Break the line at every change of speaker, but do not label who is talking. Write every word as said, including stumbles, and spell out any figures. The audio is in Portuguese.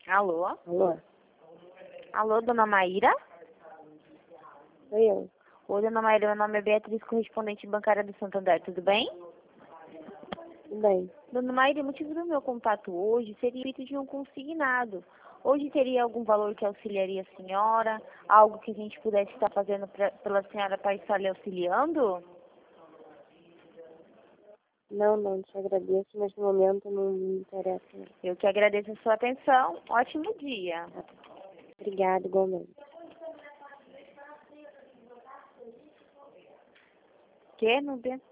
Alô?
Alô?
Alô, dona Maíra?
Sou eu.
Oi, dona Maíra, meu nome é Beatriz, correspondente bancária do Santander, tudo bem?
Tudo bem.
Dona Maíra, o motivo do meu contato hoje seria o intuito de um consignado. Hoje teria algum valor que auxiliaria a senhora? Algo que a gente pudesse estar fazendo pra, pela senhora para estar lhe auxiliando?
Não, não, te agradeço, mas no momento não me interessa. Não.
Eu que agradeço a sua atenção. Ótimo dia.
Obrigada, igualmente.
Que? Não tem...